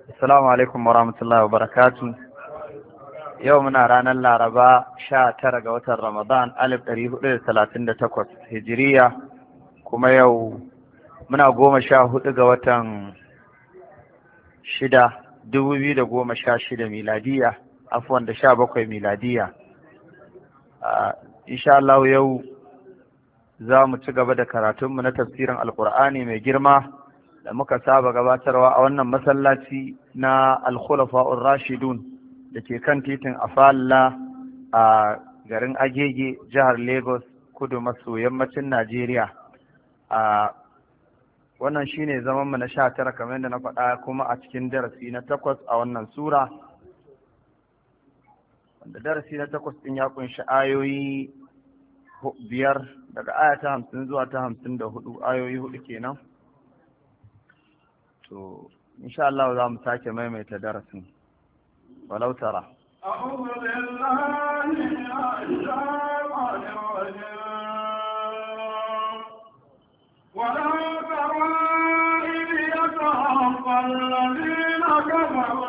Assalamu alaikum wa rahmatullahi wa barakatu. Yau muna ranar Laraba 19 ga watan Ramadan 1438 Hijiriya, kuma yau muna 14 ga watan 6 2016 miladiya, afwan da 17 miladiya. Insha Allah yau za mu ci gaba da karatunmu na tafsirin Alkur'ani mai girma da muka saba gabatarwa a wannan masallaci na Al-Khulafa'ur Rashidun da ke kan titin Afalla a garin Agege, jihar Lagos, kudu maso yammacin Najeriya. Wannan shine zaman mu na 19 kamar yadda na faɗa, kuma a cikin darasi na 8 a wannan sura, wanda darasi na 8 din ya kunshi ayoyi 5 daga aya ta 50 zuwa ta 54, ayoyi 4 kenan. To insha Allah za mu sake maimaita darasin. Walau tara أعوذ بالله من الشيطان الرجيم ولو ترى إذ يتوفى الذين كفروا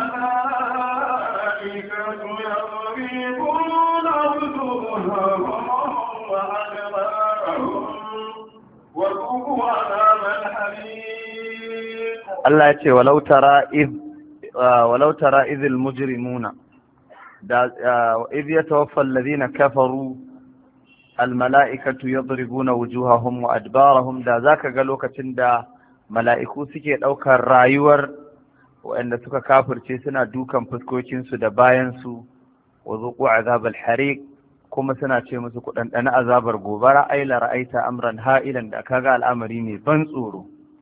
الملائكة يضربون وجوههم وأدبارهم وذوقوا عذاب الحريق. Allah ya ce walau tara izil mujrimuna da iz yatawaffa alladhina kafaru almala'ikatu yadribuna wujuhahum wa adbarahum, da zaka ga lokacin da mala'iku suke daukar rayuwar waɗanda suka kafirce suna dukan fuskokin su da bayan su, wa zuqu azabal hariq, kuma suna ce musu ku dandana azabar gobara. Ai la ra'aita amran ha'ilan, da kaga al'amari ne ban tsoro.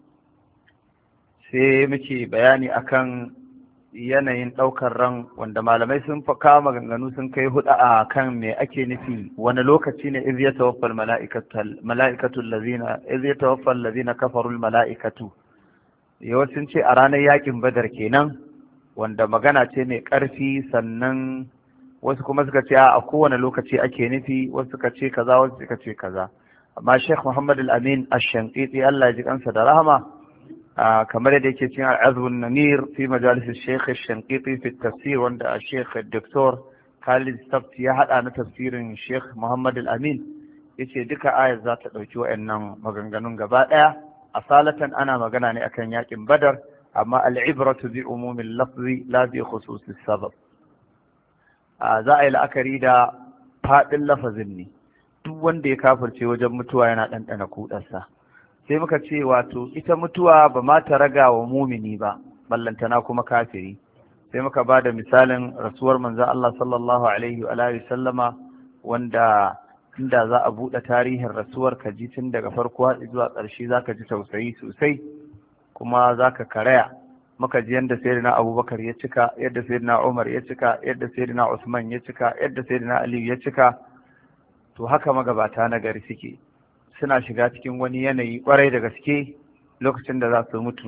Sai muke bayani akan yanayin ɗaukar ran, wanda malamai sun kawo maganganu sun kai hudu a kan me ake nufi, wani lokaci ne iz yatawaffa mala'ikatu allazina iz yatawaffa allazina kafaru mala'ikatu. Yau sun ce a ranar yakin Badar kenan, wanda magana ce mai ƙarfi. Sannan wasu kuma suka ce a kowane lokaci ake nufi, wasu suka ce kaza, wasu suka ce kaza. Amma Sheikh Muhammad Al-Amin Ash-Shanqiti, Allah ya ji kansa da rahama, kamar yadda yake cikin al'azbun namir fi majalis Sheikh Shanqiti fi tafsir, wanda Sheikh Dr. Khalid Sabt ya hada na tafsirin Sheikh Muhammad Al-Amin, yace duka ayar za ta dauki wayannan maganganun gaba daya. Asalatan ana magana ne akan yakin Badar, amma al'ibratu bi umumil lafzi la bi khususis sabab. Za a yi la'akari da fadin lafazin ne, duk wanda ya kafirce wajen mutuwa yana ɗanɗana kudarsa. Sai muka ce wato ita mutuwa ba ma ta raga wa mumini ba, ballantana kuma kafiri. Sai muka ba da misalin rasuwar manzon Allah sallallahu alaihi wa alihi sallama, wanda inda za a buɗe tarihin rasuwar ka ji tun daga farko har zuwa ƙarshe za ka ji tausayi sosai, kuma za ka karaya. Muka ji yadda sayyidina Abubakar ya cika, yadda sayyidina Umar ya cika, yadda sayyidina Usman ya cika, yadda sayyidina Ali ya cika. To haka magabata na gari suke, suna shiga cikin wani yanayi kwarai da gaske lokacin da za su mutu.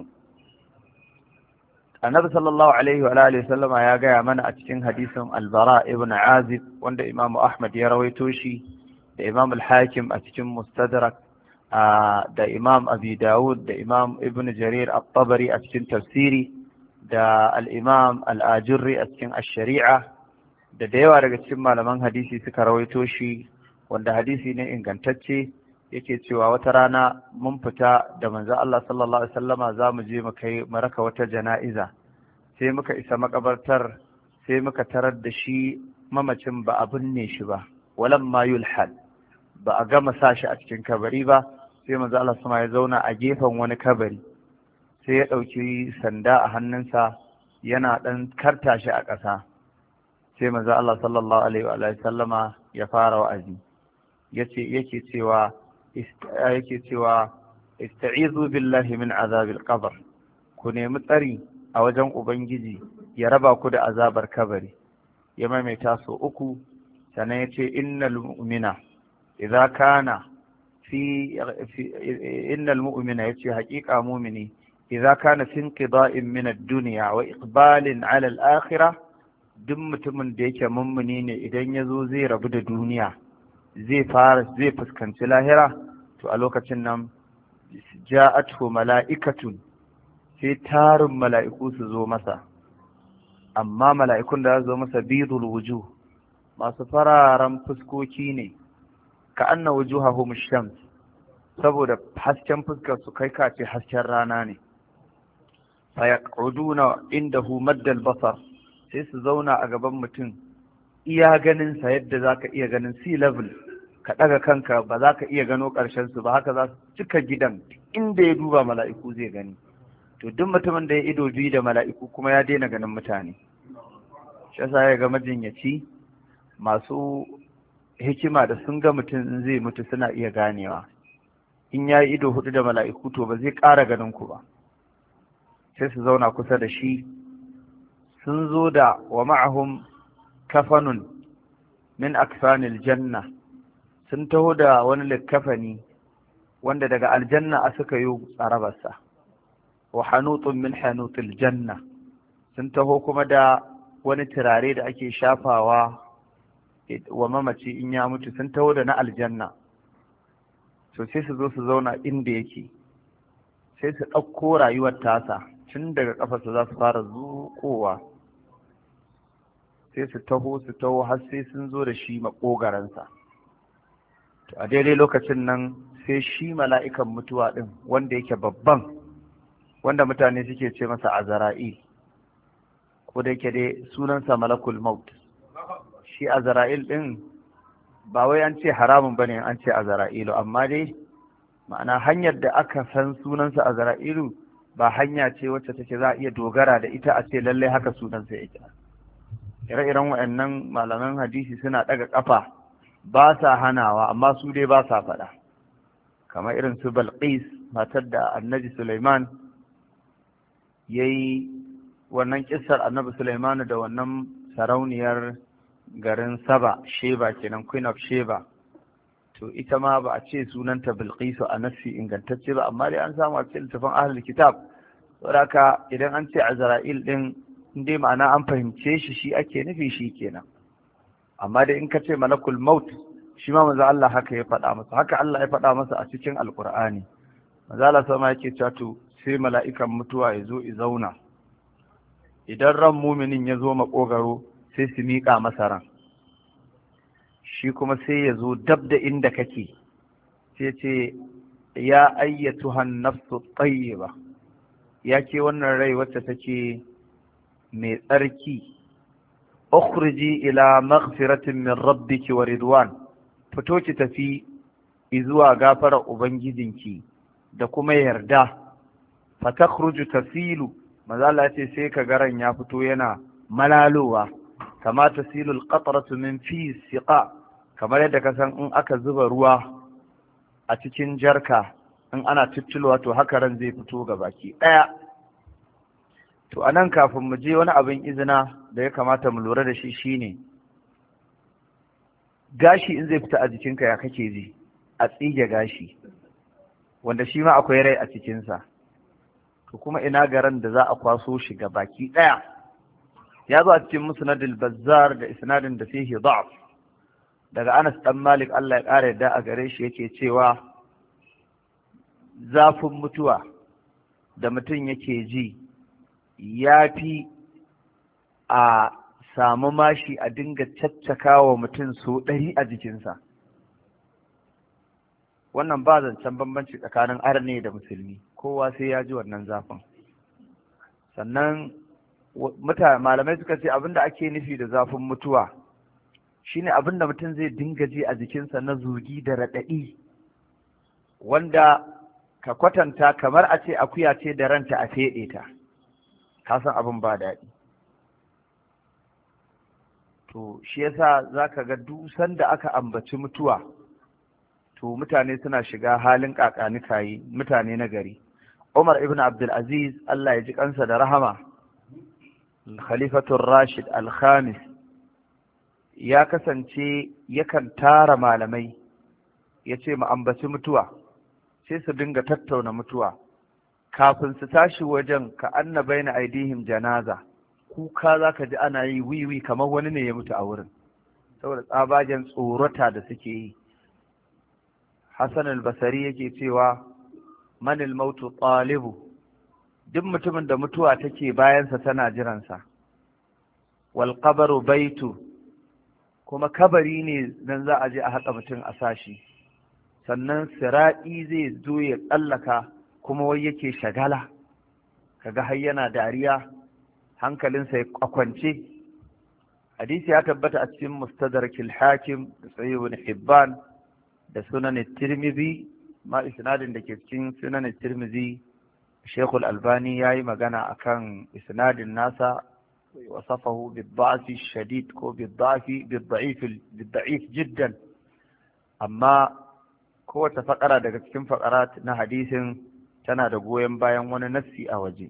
Annabi sallallahu alaihi wa alihi sallama ya gaya mana a cikin hadisin Al-Bara ibn Azib, wanda Imam Ahmad ya rawaito shi, da Imam Al-Hakim a cikin Mustadrak, da Imam Abi Dawud, da Imam Ibn Jarir At-Tabari a cikin tafsiri, da Al-Imam Al-Ajurri a cikin Ash-Shari'a, da yawa daga cikin malaman hadisi suka rawaito shi, wanda hadisi ne ingantacce. Yake cewa wata rana mun fita da manzo Allah sallallahu alaihi wasallama za mu je mu raka wata jana'iza. Sai muka isa makabartar, sai muka tarar da shi mamacin ba a binne shi ba, walamma yulhad, ba a gama sa shi a cikin kabari ba. Sai manzo Allah sama ya zauna a gefen wani kabari, sai ya ɗauki sanda a hannunsa yana ɗan karta shi a ƙasa. Sai manzo Allah sallallahu alaihi wa sallama ya fara wa'azi, yake cewa ista'izu billahi min azabil qabr, ku nemi tsari a wajen ubangiji ya raba ku da azabar kabari. Ya maimaita so 3, sannan yace innal mu'mina idza kana innal mu'mina, yace haƙiƙa mu'mini idza kana fi inqida'in min ad-dunya wa iqbalin 'ala al-akhirah, duk mutumin da yake mummuni ne idan yazo zai rabu da duniya zai fuskanci lahira, to a lokacin nan ja'atuhu mala'ikatun sai tarin mala'iku su zo masa, amma mala'ikun da za zo masa bidul wujuh, masu fararen fuskoki ne, ka anna wujuhahum shams, saboda hasken fuskar su kai kace hasken rana ne. fa yaq'uduna indahu maddal basar, sai su zauna a gaban mutum iya ganin sa yadda zaka iya ganin sea level, ka daga kanka ba za ka iya gano ƙarshen su ba, haka za su cika gidan, inda ya duba mala'iku zai gani. To duk mutumin da ya ido biyu da mala'iku kuma ya daina ganin mutane. Shi yasa ya ga majinyaci masu hikima da sun ga mutum in zai mutu suna iya ganewa, in ya yi ido hudu da mala'iku to ba zai ƙara ganin ku ba. Sai su zauna kusa da shi, sun zo da wa ma'ahum kafanun min akfanil janna, sun taho da wani likkafani wanda daga aljanna a suka yi tsarabarsa, wa hanutun min hanutul janna, sun taho kuma da wani turare da ake shafawa wa mamaci in ya mutu, sun taho da na aljanna. To sai su zo su zauna inda yake, sai su ɗauko rayuwar tasa tun daga ƙafarsa za su fara zuƙowa, sai su taho har sai sun zo da shi maƙogaransa. To a daidai lokacin nan sai shi mala'ikan mutuwa ɗin wanda yake babban, wanda mutane suke ce masa azra'il, ko da yake dai sunansa malakul maut. Shi azra'il ɗin ba wai an ce haramun bane an ce azra'ilu, amma dai ma'ana hanyar da aka san sunansa azra'ilu ba hanya ce wacce take za a iya dogara da ita a ce lallai haka sunansa yake. Ire-iren waɗannan malaman hadisi suna ɗaga ƙafa, ba sa hanawa, amma su dai ba sa faɗa. Kamar irin su Balqis, matar da annabi Sulaiman ya yi wannan kissar annabi Sulaiman da wannan sarauniyar garin Saba, Sheba kenan, Queen of Sheba. To ita ma ba a ce sunanta Bilqisu a nassi ingantacce ba, amma dai an samu a cikin littafin ahlul kitab. Saboda idan an ce Azra'il din, dai ma'ana an fahimce shi ake nufi shi kenan. Amma dai in ka ce malakul maut, shi ma manzo Allah haka ya faɗa masa, haka Allah ya faɗa masa a cikin Alƙur'ani. Manzo Allah sama yake cewa to sai mala'ikan mutuwa ya zo ya zauna. Idan ran muminin ya zo makogaro sai su miƙa masa ran. Shi kuma sai ya zo dab da inda kake, sai ce ya ayyatuhan nafsu tayyiba, ya ke wannan rai wacce take mai tsarki, ukhriji ila maghfiratin min rabbiki wa ridwan, fito ki tafi zuwa gafarar ubangijinki da kuma yarda. Fatakhruju tasilu, maza Allah ce sai ka garan ya fito yana malalowa, kama tasilu alqatratu min fi siqa, kamar yadda ka san in aka zuba ruwa a cikin jarka in ana tuttulowa to haka ran zai fito ga baki ɗaya. To anan kafin mu je wani abin izina da ya kamata mu lura da shi shine gashi in zai fita a jikinka ya kake ji, a tsige gashi wanda shi ma akwai rai a cikinsa, to kuma ina garan da za a kwaso shi ga baki ɗaya. Ya zo a cikin musnadul bazzar da isnadin da fihi da'f daga Anas dan Malik, Allah ya ƙara yadda a gare shi, yake cewa zafin mutuwa da mutum yake ji ya fi a samu mashi a dinga caccaka wa mutum so 100 a jikinsa. Wannan ba zancen bambanci tsakanin arne da musulmi, kowa sai ya ji wannan zafin. Sannan malamai suka ce abinda ake nufi da zafin mutuwa shine abinda mutum zai dinga ji a jikinsa na zugi da raɗaɗi, wanda ka kwatanta kamar a ce akuya ce da ranta a feɗe ta, ka san abin ba daɗi. To shi yasa zaka ga dusan da aka ambaci mutuwa to mutane suna shiga halin kakanikayi, mutane na gari. Umar ibn Abdul Aziz, Allah ya ji kansa da rahama, Khalifatul Rashid al-Khamis, ya kasance yakan tara malamai ya ce mu ambaci mutuwa, sai su dinga tattauna mutuwa. Kafin su tashi wajen ka anna baina aidihim janaza, kuka za ka ji ana yi wiwi kamar wani ne ya mutu a wurin, saboda tsabagen tsorata da suke yi. Hassan al-Basri yake cewa manil mautu talibu, duk mutumin da mutuwa take bayansa tana jiransa. Wal qabru baitu, kuma kabari ne nan za a je a haƙa mutum a sashi. Sannan siraɗi zai zo ya tsallaka kuma wai yake shagala, kaga har yana dariya, hankalinsa a kwance. Hadisi ya tabbata a cikin Mustadrakil Hakim da Sahih Ibn Hibban da Sunan Tirmidhi, ma isnadin da ke cikin Sunan Tirmidhi Sheikh Al-Albani yayi magana akan isnadin nasa, wasafahu bid-da'f shadid ko bid-da'if jiddan, amma kowace fakara daga cikin fakarat na hadisin tana da goyon bayan wani nassi a waje.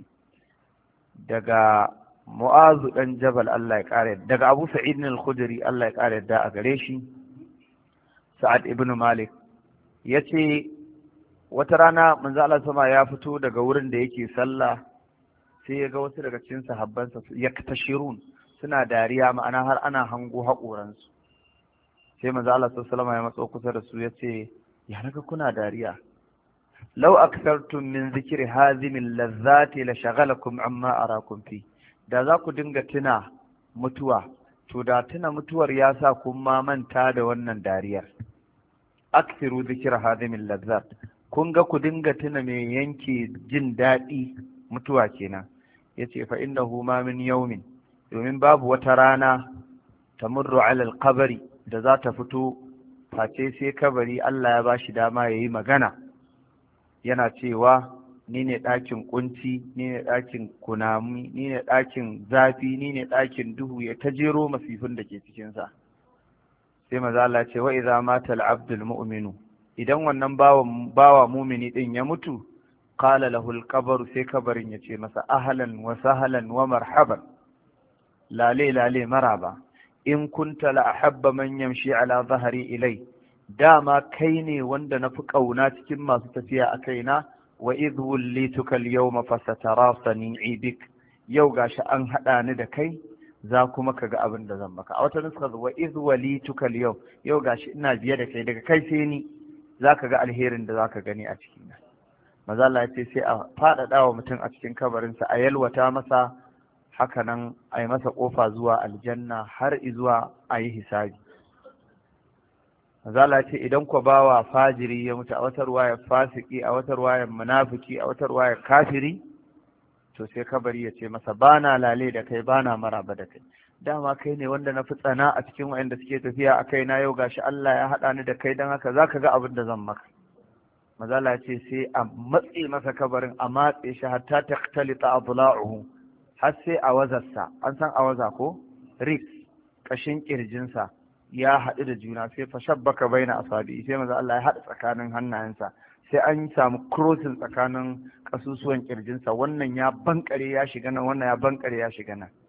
Daga Mu'azu dan Jabal Allah ya kare, daga Abu Sa'id al-Khudri Allah ya kare da a gare shi, Sa'ad ibn Malik yace wata rana manzo Allah sama ya fito daga wurin da yake sallah, sai ya ga wasu daga cikin sahabbansa yaktashirun, suna dariya, ma'ana har ana hango haƙoransu. Sai manzo Allah sallallahu alaihi wasallam ya matso kusa da su yace, ya naga kuna dariya, law akthartum min zikri hazimil lazzati la shaghalakum amma arakum fi. Da za ku dinga tuna mutuwa, to da tuna mutuwar ya sa kun ma manta da wannan dariyar. Akthiru zikra hazimil lazzat, kun ga ku dinga tuna mai yanke jin daɗi, mutuwa kenan. Yace fa innahu ma min yawmin, domin babu wata rana tamurru ala al-qabri da za ta fito face sai kabari Allah ya bashi dama yayi magana, yana cewa ni ne ɗakin kunci, ni ne ɗakin kunami, ni ne ɗakin zafi, ni ne ɗakin duhu, ya ta jero masifin da ke cikinsa. Sai maza Allah ce wa idza mata al-abdul mu'minu, idan wannan bawa mumini din ya mutu, qala lahu al-qabru, sai kabarin ya ce masa ahlan wa sahlan wa marhaban, lale lale maraba, in kunta la ahabba man yamshi ala zahri ilai, dama kai ne wanda na fi ƙauna cikin masu tafiya a kaina, wa idh wallituka al-yawma fasatara sani'i bik, yau gashi an haɗa ni da kai, za kuma ka ga abin da zan maka. A wata nuska wa idh wallituka al-yawm, yau gashi ina biye da kai, daga kai sai ni za ka ga alherin da za ka gani a cikina. Maza Allah ya ce sai a faɗaɗa wa mutum a cikin kabarinsa, a yalwata masa, haka nan a yi masa ƙofa zuwa aljanna har izuwa a yi hisabi. Mazala ce idan ku bawa fajiri ya mutu, a wata ruwaya fasiki, a wata ruwaya munafiki, a wata ruwaya kafiri, to sai kabari ya ce masa bana lale da kai, bana maraba da kai, dama kai ne wanda na fi tsana a cikin waɗanda suke tafiya a kaina, yau gashi Allah ya haɗa ni da kai, don haka za ka ga abin da zan maka. Mazala ce sai a matse masa kabarin, a matse shi hatta takhtalita adla'uhu, har sai a wazarsa, an san a waza ko ribs, kashin kirjinsa ya haɗu da juna, sai fa shabbaka baina asabi, sai maza Allah ya haɗa tsakanin hannayensa, sai an samu crossing tsakanin kasusuwan kirjinsa, wannan ya bankare ya shiga nan, wannan ya bankare ya shiga nan.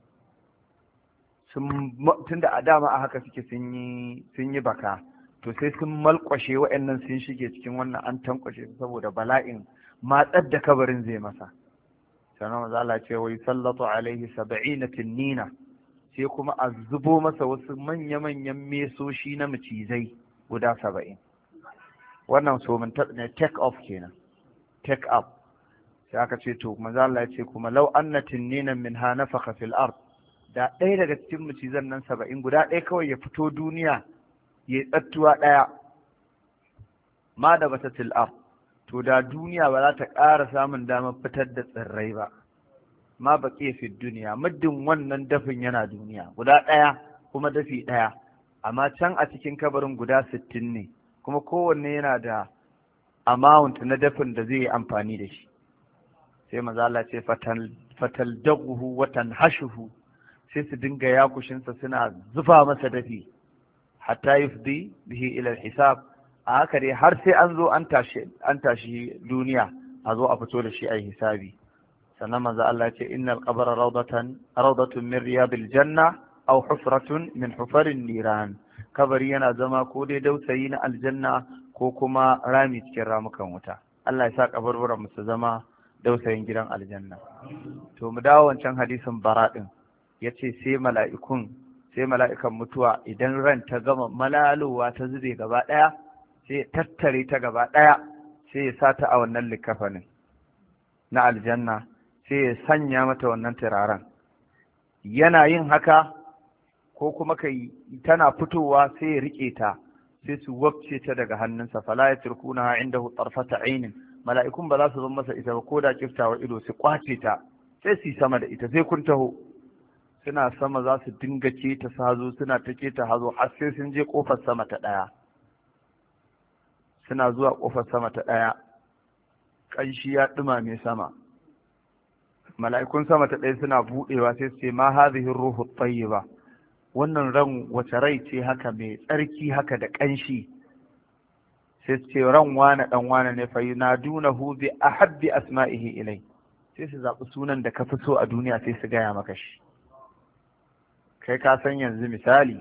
Tunda a dama a haka suke sun yi baka, to sai sun malkwashe wa'annan sun shige cikin wannan, an tankwashe saboda bala'in matsar da kabarin zai masa. Sannan maza Allah ce wai sallatu alaihi 70 tinnina, sai kuma a zubo masa wasu manya-manyan mesoshi na macizai guda 70. Wannan so mun ne take off kenan, take up. Sai aka ce to maza Allah ya ce kuma law anna tinninan minha nafakha fil ard, da ɗaya daga cikin macizan nan 70 guda ɗaya kawai ya fito duniya ya tsattuwa ɗaya, ma da basatil ard, to da duniya ba za ta ƙara samun damar fitar da tsirrai ba, ma baƙi fi duniya, muddin wannan dafin yana duniya guda ɗaya, kuma dafi ɗaya, amma can a cikin kabarin guda 60 ne, kuma kowanne yana da amount na dafin da zai yi amfani da shi. Sai maza Allah ce fatal daguhu wa tanhashuhu, sai su dinga yakushinsa suna zuba masa dafi, hatta yufdi bihi ila hisab, a haka dai har sai an zo an tashi duniya, a zo a fito da shi a hisabi. Sannan manzo Allah ce innal qabra rawdatun min riyadil janna aw hufratun min hufarin niran, kabari yana zama ko dai dausayi na aljanna ko kuma rami cikin ramukan wuta. Allah ya sa kabarburan mu su zama dausayin gidan aljanna. To mu dawo wancan hadisin bara din, yace sai mala'ikan mutuwa idan ran ta gama malalowa ta zube gaba daya, sai tattare ta gaba ɗaya, sai ya sa ta a wannan likafanin. na aljanna sai ya sanya mata wannan turaren. Yana yin haka ko kuma tana fitowa sai ya riƙe ta sai su wabce ta daga hannunsa, fala ya turkuna indahu tarfata ainin, mala'ikun ba za su zama masa ita ba ko da kiftawa ido, su kwace ta sai su yi sama da ita. Sai kun taho suna sama za su dinga ce ta hazo, suna ta ce ta hazo har sai sun je kofar sama ta ɗaya. Suna zuwa kofar sama ta ɗaya, ƙanshi ya ɗumame sama, mala'ikun sama ta ɗaya suna buɗewa sai su ce ma hadhihi ruhu tayyiba, wannan ran wace rai ce haka mai tsarki haka da ƙanshi? sai su ce ran wane ɗan wane ne, fa yunadunahu bi ahabbi asma'ihi ilai, sai su zaɓi sunan da ka fi so a duniya sai su gaya maka shi. Kai ka san yanzu misali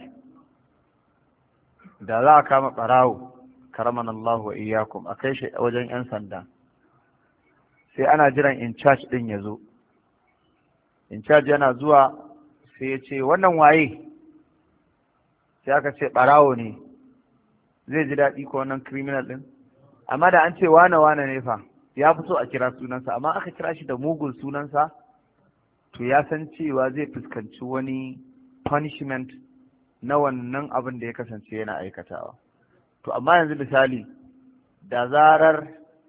da za a kama ɓarawo, karaman Allah wa iyyakum, a kai shi wajen 'yan sanda, sai ana jiran in charge ɗin ya zo. In charge yana zuwa sai ya ce wannan waye, sai aka ce ɓarawo ne, zai ji daɗi ko wannan criminal ɗin? Amma da an ce wane wane ne fa, ya fi so a kira sunansa, amma aka kira shi da mugun sunansa to ya san cewa zai fuskanci wani punishment na wannan abin da ya kasance yana aikatawa. To amma yanzu misali da zarar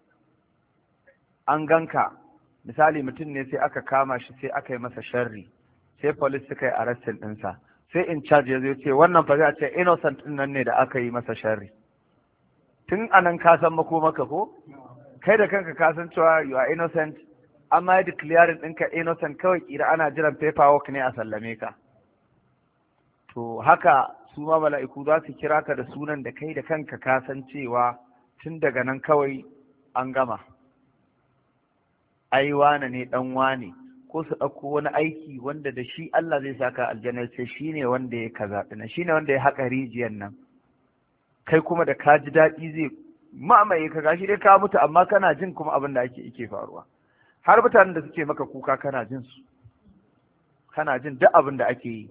an ganka, misali mutum ne sai aka kama shi sai aka yi masa sharri, sai police suka yi arrestin ɗinsa, sai in charge ya zo ce wannan fa zai ce innocent ɗin nan ne da aka yi masa sharri. Tun anan ka san makomaka ko? Kai da kanka ka san cewa you are innocent, amma ya declaring ɗinka innocent, kawai kira ana jiran paperwork ne a sallame ka. To haka su ma mala'iku za su kira ka da sunan da kai da kanka ka san cewa tun daga nan kawai an gama. Ai wane ne dan wane, ko su ɗauko wani aiki wanda da shi Allah zai saka aljanna, sai shi ne wanda ya kaza ɗina, shi ne wanda ya haƙa rijiyar nan. Kai kuma da ka ji daɗi zai mamaye ka, gashi dai ka mutu amma kana jin kuma abin da ake faruwa. Har mutanen da suke maka kuka kana jin su, kana jin duk abin da ake yi.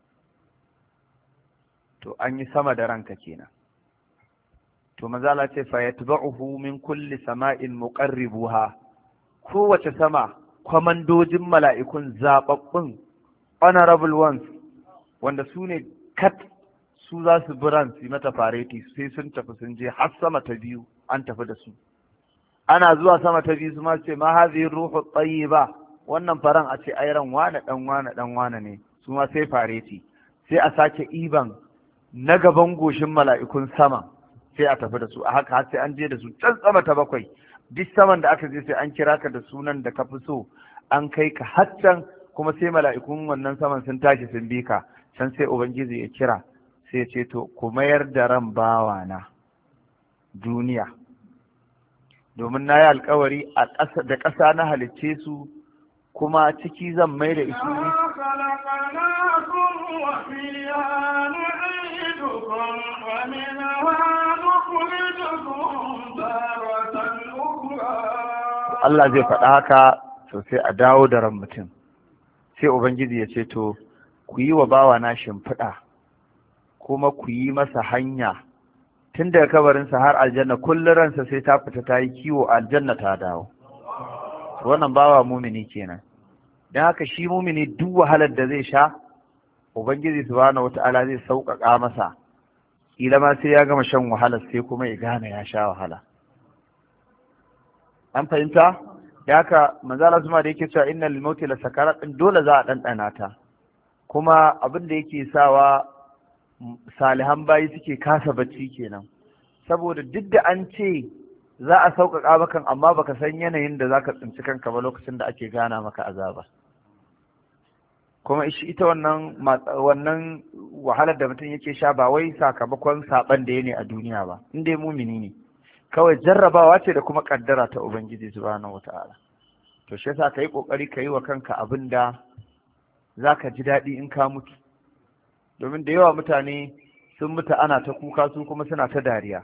To an yi sama da ranka kenan. To manzala ce fa yatba'uhu min kulli sama'in muqarribuha, kowace sama kwamandojin mala'ikun zababbun honorable ones wanda su ne kat su za su biran su mata fareti, sai sun tafi sun je har sama ta biyu an tafi da su. Ana zuwa sama ta biyu su ma ce ma hadhihi ruhu tayyiba, wannan faran a ce ai ran wane dan wane ne, su ma sai fareti, sai a sake iban na gaban goshin mala'ikun sama sai a tafi da su a haka sai an je da su can sama ta bakwai. Duk saman da aka je sai an kira ka da sunan da ka fi so, an kai ka haccan, kuma sai mala'ikun wannan saman sun tashi sun bi ka can, sai ubangiji ya kira sai ya ce to ku mayar da ran bawa na duniya, domin na yi alkawari da ƙasa na halicce su, kuma ciki zan mai da isu. Allah zai faɗa haka, to sai a dawo da ran mutum, sai ubangiji ya ce to ku yi wa bawa na shimfiɗa, kuma ku yi masa hanya tun daga kabarinsa har aljanna, kullum ransa sai ta fita ta yi kiwo aljanna ta dawo. Wannan bawa mumini kenan. Don haka shi mumini duk wahalar da zai sha ubangiji subhanahu wata'ala zai sauƙaƙa masa, kila ma sai ya gama shan wahalar sai kuma ya gane ya sha wahala. An fahimta? Da haka manzala zuma da yake cewa inna lil mauti la sakarat, din dole za a ɗanɗana ta, kuma abin da yake sawa salihan bayi suke kasa bacci kenan, saboda duk da an ce za a sauƙaƙa maka amma baka san yanayin da zaka tsinci kanka ba lokacin da ake gana maka azaba. Kuma ita wannan wahalar da mutum yake sha ba wai sakamakon saban da ya ne a duniya ba, in dai mumini ne, kawai jarrabawa ce da kuma kaddara ta ubangiji subhanahu wata'ala. To shi yasa kai kokari ka yi wa kanka abin da zaka ji daɗi in ka mutu, domin da yawa mutane sun mutu ana ta kuka su kuma suna ta dariya.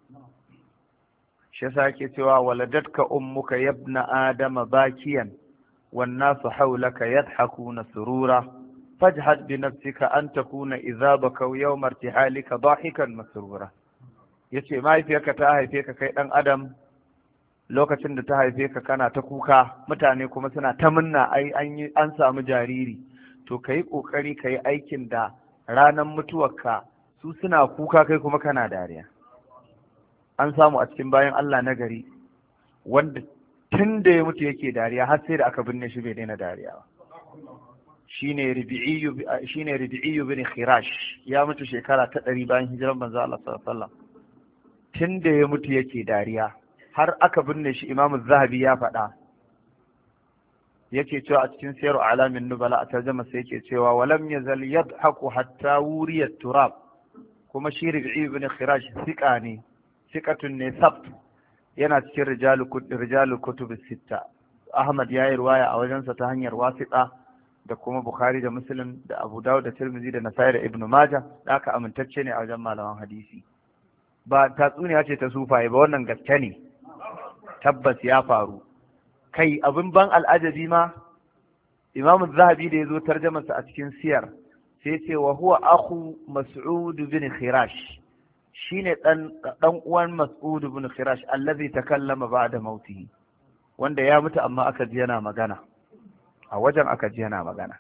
Shi yasa yake cewa waladatka ummuka yabna adama bakiyan wan nasu hawlaka yadhakuna surura fajhad bi nafsika an takuna idza bakaw yawma irtihalika dahikan masrura. Yace mahaifiyarka ta haife ka kai dan adam lokacin da ta haife ka kana ta kuka, mutane kuma suna ta munna ai an samu jariri, to ka yi ƙoƙari ka yi aikin da ranar mutuwarka su suna kuka kai kuma kana dariya. An samu a cikin bayan Allah na gari wanda tun da ya mutu yake dariya har sai da aka binne shi bai daina dariya ba. Shine Rabi'iyyu bin Khirash, ya mutu shekara ta 100 bayan hijiran manzo Allah sallallahu alaihi wasallam. Tun da ya mutu yake dariya har aka binne shi. Imam Zahabi ya faɗa, yake cewa a cikin Siyar Alamin Nubala a tarjuma sai yake cewa walam yazal yadhaku hatta wuriya turab. Kuma shi Rabi'iyyu bin Khirash thiqa ne, thiqatun ne sabt, yana cikin rijalu kutub sitta. Ahmad ya yi riwaya a wajensa ta hanyar wasiqa, da kuma Bukhari da Muslim da Abu Dawud da Tirmidhi da Nasa'i da Ibn Majah, da aka amintacce ne a wajen malaman hadisi. Ba tatsuniya ce ta sufaye ba, wannan gaske ne, tabbas ya faru. Kai abin ban al'ajabi ma, Imam Zahabi da ya zo tarjamarsa a cikin siyar sai ce wa huwa akhu Mas'ud bin Khirash, shine dan uwan Mas'ud bin Khirash allazi takallama ba'da mautihi, wanda ya mutu amma aka ji yana magana a wajen, aka ji yana magana.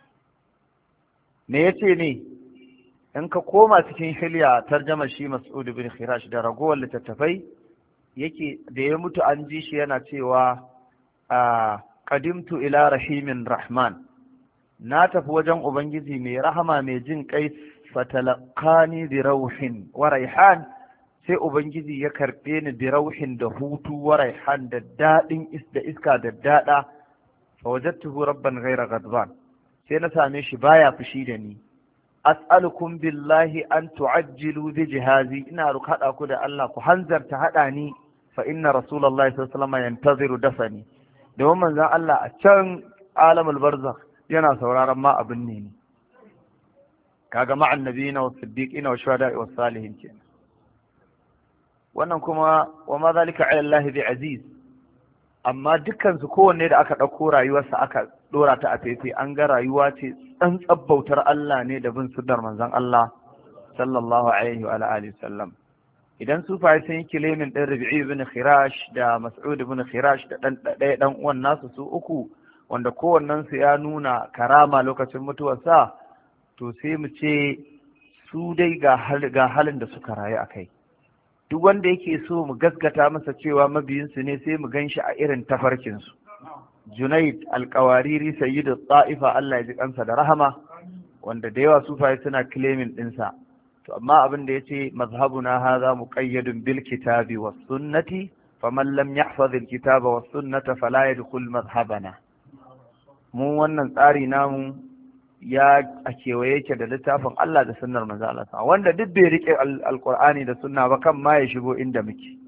Me yace ne? In ka koma cikin hilya tarjama shi Mas'ud bin Khirash da ragowar littattafai, yake da ya mutu an ji shi yana cewa qadimtu ila rahimin rahman, na tafi wajen ubangiji mai rahama mai jin kai, fatalaqani bi rauhin wa raihan, sai ubangiji ya karbe ni bi rauhin da hutu, wa raihan da dadin iska da dada. fa wajadtuhu rabban ghayra ghadban, sai na same shi baya fushi da ni. as'alukum billahi an tu'ajjilu bi jihazi, ina hada ku da Allah ku hanzarta hada ni, fa inna rasulullahi sallallahu alaihi wasallam yantaziru dafani, domin manzon Allah a can alamul barzakh yana sauraron ma abin ne. Kaga ma'an nabiyina was siddiqina was shuhada'i was salihin kenan. Wannan kuma wa ma zalika ala Allah bi aziz, amma dukkan su kowanne da aka dauko rayuwarsa aka dora ta a fefe, an ga rayuwa ce tsantsan bautar Allah ne da bin sunnar manzon Allah sallallahu alaihi wa alihi wasallam. Idan sufaye sun yi kilimin ɗin Rabi'i ibn Khirash da Mas'ud ibn Khirash da ɗaya ɗan uwan nasu su uku, wanda kowannensu ya nuna karama lokacin mutuwarsa, to sai mu ce su dai ga halin da suka rayu a kai. Duk wanda yake so mu gaskata masa cewa mabiyinsu ne, sai mu gan shi a irin tafarkinsu. Junaid al-Qawariri sayyidu Ta'ifa, Allah ya ji kansa da rahama, wanda da yawa sufaye suna kilimin ɗinsa. To amma abin da yace mazhabuna hadha muqayyadun bil kitabi was sunnati, faman lam yahfaz al kitaba was sunnata fala yadkhul madhhabana. Mu wannan tsari namu ya kewaye yake da littafin Allah da sunnar manzo Allah, wanda duk bai rike alqur'ani da sunna ba kan ma ya shigo inda muke.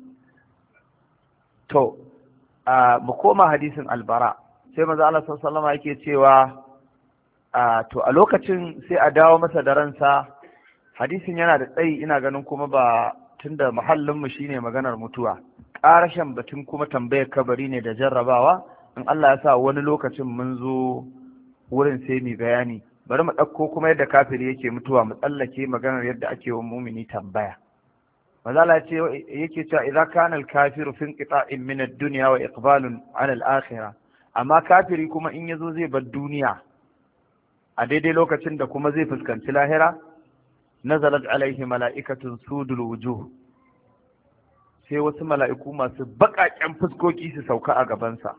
To mu koma hadisin albara, sai manzo Allah sallallahu alaihi wasallam yake cewa to a lokacin sai a dawo masa da ransa. Hadisin yana da tsayi, ina ganin kuma ba, tunda muhallinmu shine maganar mutuwa, ƙarashin batun kuma tambayar kabari ne da jarrabawa. In Allah ya sa wani lokacin mun zo wurin sai mu bayani. Bari mu ɗauko kuma yadda kafiri yake mutuwa, mu tsallake maganar yadda ake wa mumini tambaya. Mazala ce yake cewa idza kana al-kafiru fi inqita'in min ad-dunya wa iqbalun 'ala al-akhirah, amma kafiri kuma in yazo zai bar duniya a daidai lokacin da kuma zai fuskanci lahira, nazalat alaihi mala'ikatun sudul wujuh, sai wasu mala'iku masu baƙaƙen fuskoki su sauka a gabansa.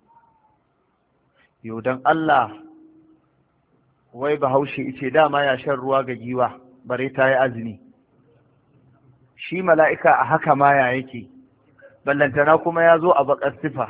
Yau dan Allah, wai Bahaushe ice dama ya shan ruwa ga giwa bare ta yi azumi. Shi mala'ika a haka ma ya yake, ballantana kuma ya zo a baƙar sifa.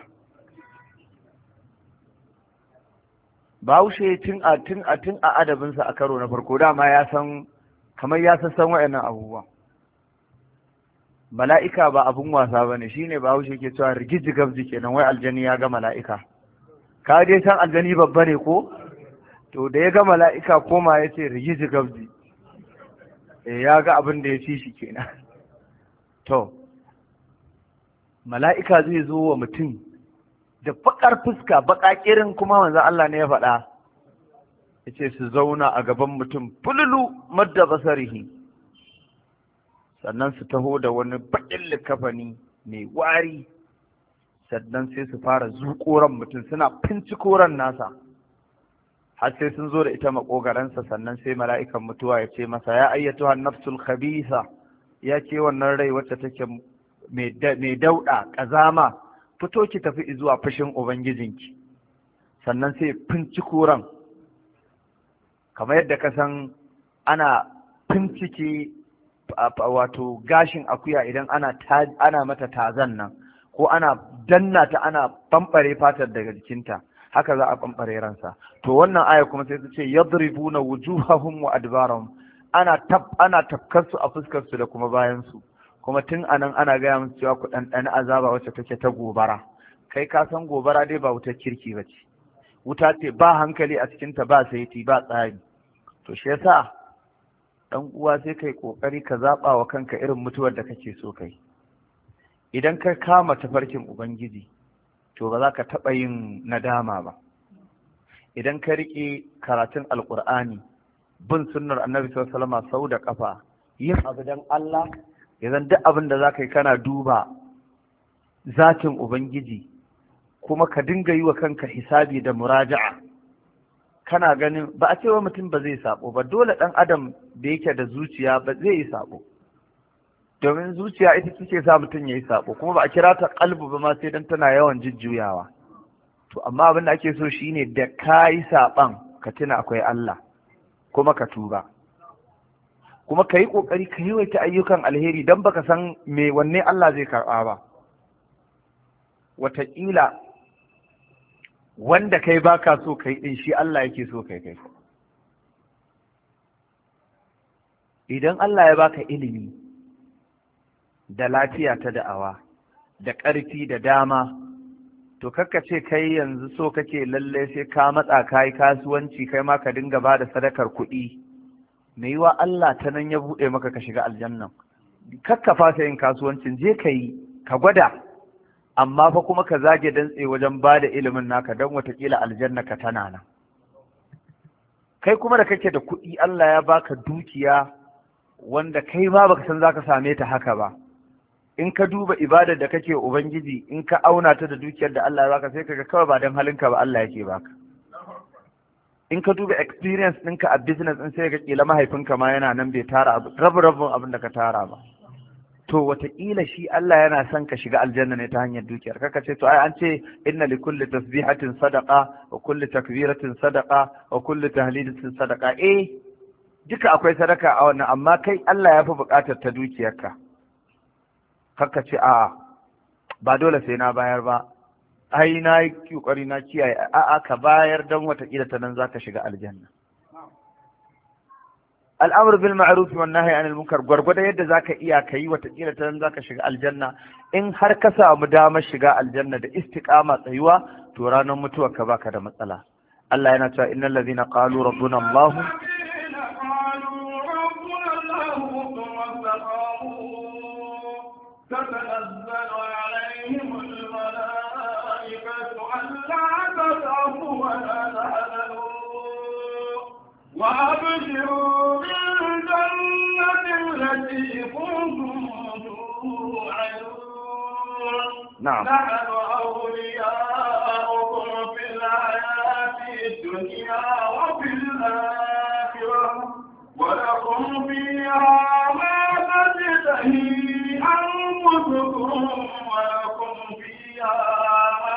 Bahaushe tun a adabinsa a karo na farko dama ya san, kamar ya sassan waɗannan abubuwa. Mala'ika ba abun wasa ba ne, shi ne Bahaushe ke cewa rigiji gabji kenan, wai aljani ya ga mala'ika. Ka dai san aljani babba ne ko? To da ya ga mala'ika koma ya ce rigiji gabji, ya ga abin da ya ci shi kenan. To mala'ika zai zo wa mutum da baƙar fuska, baƙaƙirin, kuma manzo Allah ne ya faɗa, yace su zauna a gaban mutum fululu madda basarihi, sannan su taho da wani baƙin likafani mai wari, sannan sai su fara zuƙoran mutum suna fincikoran nasa har sai sun zo da ita makogaransa, sannan sai mala'ikan mutuwa ya ce masa ya ayyatuhan nafsul khabisa, ya ce wannan rai wacce take mai dauɗa ƙazama, fito ki tafi zuwa fushin ubangijinki. Sannan sai finciko ran kamar yadda ka san ana fincike wato gashin akuya idan ana mata tazan nan, ko ana danna ta ana bambare fatar daga jikinta, haka za a bambare ransa. To wannan aya kuma sai ta ce yadribuna wujuhahum wa adbarahum, ana tafkar su a fuskar su da kuma bayan su, kuma tun anan ana gaya musu cewa ku ɗanɗani azaba wacce take ta gobara. Kai ka san gobara dai ba wutar kirki ba ce, wuta ce ba hankali a cikinta, ba saiti ba tsari. To shi yasa dan uwa sai kai kokari ka zaba wa kanka irin mutuwar da kake so kai. Idan ka kama tafarkin ubangiji to ba za ka taɓa yin nadama ba. Idan ka riƙe karatun alƙur'ani, bin sunnar annabi sallallahu alaihi wasallam sau da kafa, yin abu dan Allah, idan duk abin da za ka yi kana duba zatin ubangiji, kuma ka dinga yi wa kanka hisabi da muraja'a, kana ganin ba a cewa mutum ba zai sabo ba, dole ɗan adam da yake da zuciya ba zai yi sabo, domin zuciya ita take sa mutum ya yi sabo, kuma ba a kira ta kalbu ba ma sai dan tana yawan jujjuyawa. To amma abin da ake so shine da ka yi saban ka tuna akwai Allah kuma ka tuba, kuma ka yi ƙoƙari ka yi wata ayyukan alheri don baka san me wanne Allah zai karɓa ba. Wataƙila wanda kai baka so kai ɗin shi Allah yake so kai. Idan Allah ya baka ilimi da lafiya ta da'awa da ƙarfi da dama, to kakka ce kai yanzu so kake lalle sai ka matsa ka yi kasuwanci kai ma ka dinga ba da sadakar kuɗi. Me yiwa Allah ta nan ya buɗe maka ka shiga aljannan. Kakka fasa yin kasuwancin, je ka yi ka gwada, amma fa kuma ka zage dantse wajen ba da ilimin naka don watakila aljanna ka tana nan. Kai kuma da kake da kuɗi Allah ya baka dukiya wanda kai ma baka san zaka same ta haka ba. In ka duba ibadar da kake ubangiji, in ka auna ta da dukiyar da Allah ya baka, sai kaga kawai ba don halinka ba Allah yake baka. In ka duba experience ɗinka a business ɗin, sai ga kila mahaifinka ma yana nan bai tara rabin abin da ka tara ba. To wataƙila shi Allah yana son ka shiga aljanna ne ta hanyar dukiyar. Kaka ce to ai an ce inna li kulli tasbihatin sadaqa wa kulli takbiratin sadaqa wa kulli tahlilatin sadaqa. Duka akwai sadaka a wannan, amma kai Allah ya fi buƙatar ta dukiyarka. Kaka ce a'a ba dole sai na bayar ba, ai na yi kokari na kiyaye, a'a ka bayar don watakila ta nan zaka shiga aljanna. Al'amru bil ma'ruf wan nahyi anil munkar, gwargwada yadda zaka iya kai watakila ta nan zaka shiga aljanna. In har ka samu damar shiga aljanna da istiqama tsayuwa, to ranar mutuwar ka baka da matsala. Allah yana cewa innal ladhina qalu rabbuna Allah تتنزل عليهم الملائكة ألا تخافوا ولا تحزنوا وأبشروا بالجنة التي كنتم توعدون. نعم. نحن أولياؤكم في الحياة الدنيا وفي الآخرة ولكم فيها ما تشتهي أنفسكم ولكم فيها ما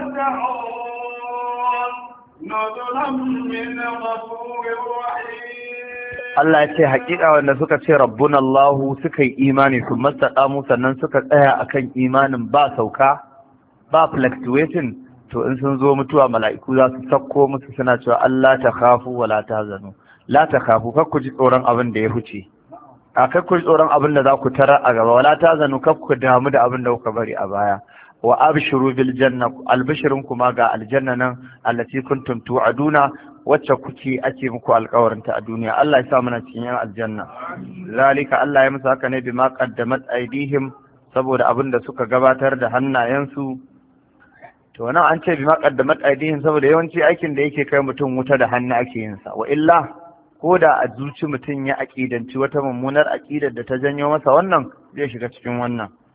تدعون نزلا من غفور رحيم. Allah ya ce haƙiƙa wanda suka ce rabbuna Allah suka yi imani su mastaqamu sannan suka tsaya akan imanin ba sauka ba fluctuating, to in sun zo mutuwa mala'iku za su sakko musu suna cewa Allah ta khafu wa la tahzanu. La ta khafu, kar ku ji tsoron abin da ya huce, a kar ku ji tsoron abin da za ku tarar a gaba, wala tahzanu, kar ku damu da abin da kuka bari a baya. Wa abshiru bil janna, albishirun kuma ga aljanna nan allati kuntum tu'aduna, wacce kuke ake muku alƙawarinta a duniya. Allah ya sa mana cikin yan aljanna. Zalika, Allah ya musu haka ne bima qaddamat aydihim, saboda abin da suka gabatar da hannayensu. To nan an ce bima qaddamat aydihim saboda yawanci aikin da yake kai mutum wuta da hannu ake yin sa. Wa illa, ko da a zuci mutum ya aqidanci wata mummunar aqidar da ta janyo masa wannan, zai shiga cikin wannan.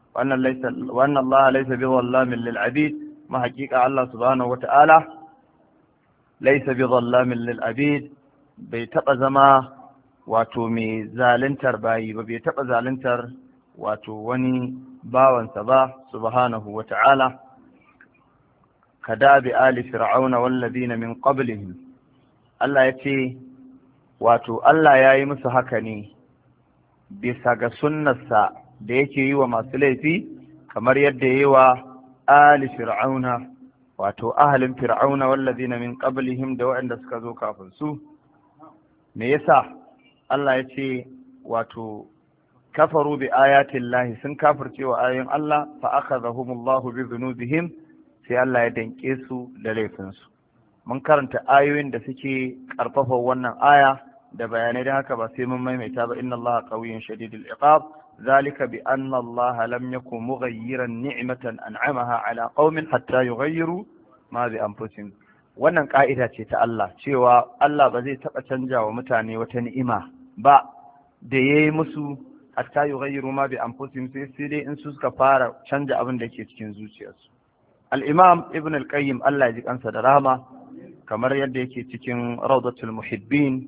wa anna Allah laysa bidhallamin lil abid, ma haqiqa Allah subhanahu wata'ala laysa bidhallamin lil abid, bai taba zama wato mai zaluntar bayi ba, bai taba zaluntar wato wani bawansa ba subhanahu wata'ala. Kada bi ali fir'auna wal ladina min qablihim, Allah yace wato Allah yayi musu haka ne bisa ga sunnarsa da yake yi wa masu laifi, kamar yadda yayi wa ali fir'auna wato ahalin fir'auna wal ladina min qablihim da waɗanda suka zo kafin su. Me yasa Allah yace wato kafaru bi ayatin lahi, sun kafirce wa ayoyin Allah, fa akhadhahumullahu bi dhunubihim, sai Allah ya danke su da laifinsu. Mun karanta ayoyin da suke karfafa wannan aya da bayanai, da haka ba sai mun maimaita ba. Inna Allah qawiyyun shadidul iqab, zalika bi anna Allah lam yakun mughayyiran ni'matan an'amaha ala qaumin hatta yughayyiru ma bi anfusihim. Wannan ka'ida ce ta Allah, cewa Allah ba zai taba canja wa mutane wata ni'ima ba da yayi musu hatta yughayyiru ma bi anfusihim, sai dai in su suka fara canja abin da ke cikin zuciyarsu. Al-Imam Ibn al-Qayyim, Allah ya ji kansa da rahama, kamar yadda yake cikin Rawdatul Muhibbin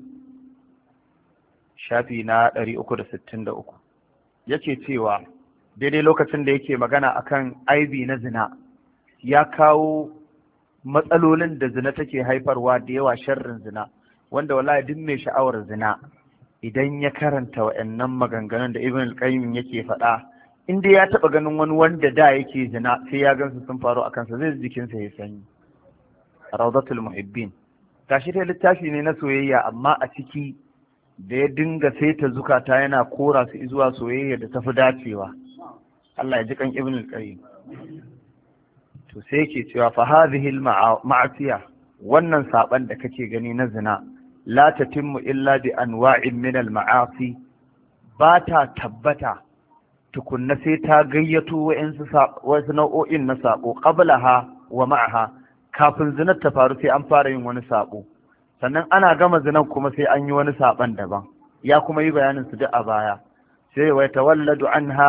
shafi na 363, yake cewa daidai lokacin da yake magana akan aibi na zina, ya kawo matsalolin da zina take haifarwa da yawa, sharrin zina, wanda wallahi duk mai sha'awar zina idan ya karanta wa'annan maganganun da Ibn al-Qayyim yake faɗa, inda ya taɓa ganin wani wanda da yake zina sai ya gansu sun faru a kansa, zai jikinsa ya sanyi. Rawdatul Muhibbin gashi dai littafi ne na soyayya, amma a ciki da ya dinga saita zukata yana kora su zuwa soyayya da tafi dacewa. Allah ya ji kan Ibn al-Qayyim. To sai yake cewa fa hadhihi al-ma'asiya, wannan saban da kake gani na zina, la tatimmu illa bi anwa'in min al-ma'asi, ba ta tabbata tukunna sai ta gayyato wasu nau'o'in na sabo qablaha wa ma'aha, kafin zinar ta faru sai an fara yin wani sabo, sannan ana gama zinar kuma sai an yi wani saban daban, ya kuma yi bayanin su duk a baya. Sai wa yatawalladu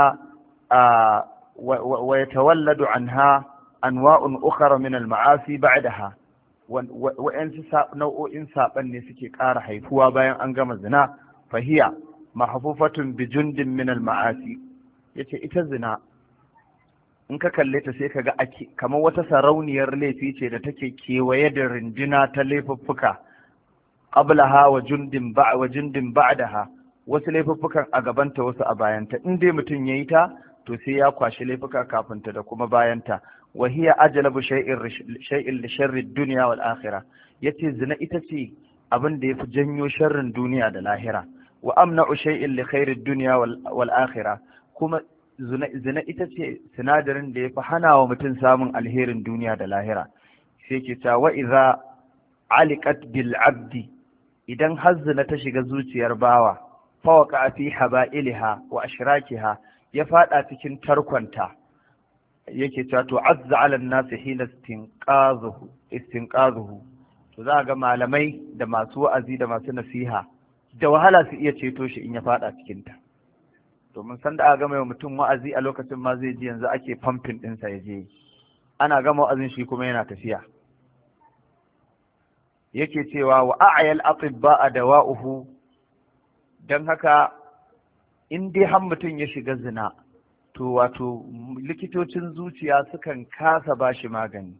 anha anwa'un ukhra min al-ma'asi ba'daha, wa'ansu nau'o'in saban ne suke ƙara haifuwa bayan an gama zina. Fahiya mahfufatun bi jundin min al-ma'asi, yace ita zina in ka kalle ta sai kaga kamar wata sarauniyar laifi ce da take kewaye da rindina ta laifuffuka, qablaha wa jundin ba'daha, wasu laifuffukan a gabanta wasu a bayanta. In dai mutum yayi ta to sai ya kwashi laifuka kafin ta da kuma bayanta. wa hiya ajlabu shay'in li sharri dunya wal akhirah, yace zina ita ce abin da yafi janyo sharrin duniya da lahira. wa amna'u shay'in li khairi dunya wal akhirah, kuma zina ita ce sinadarin da yafi hana wa mutum samun alherin duniya da lahira. sai ke ta wa idza aliqat bil abdi, idan har zina ta shiga zuciyar bawa, fawqa fi haba'ilha wa ashrakiha, ya fada cikin tarkonta, yake cewa to azza ala nasi hina istinqazuhu, to za ga malamai da masu wa'azi da masu nasiha da wahala su iya ceto shi in ya fada cikin ta, domin san da aka gama wa mutum wa'azi a lokacin ma zai ji yanzu ake pumping ɗinsa ya je, ana gama wa'azin shi kuma yana tafiya. yake cewa wa a'yal atibba dawa'uhu, dan haka in dai har mutum ya shiga zina to wato likitocin zuciya sukan kasa bashi magani.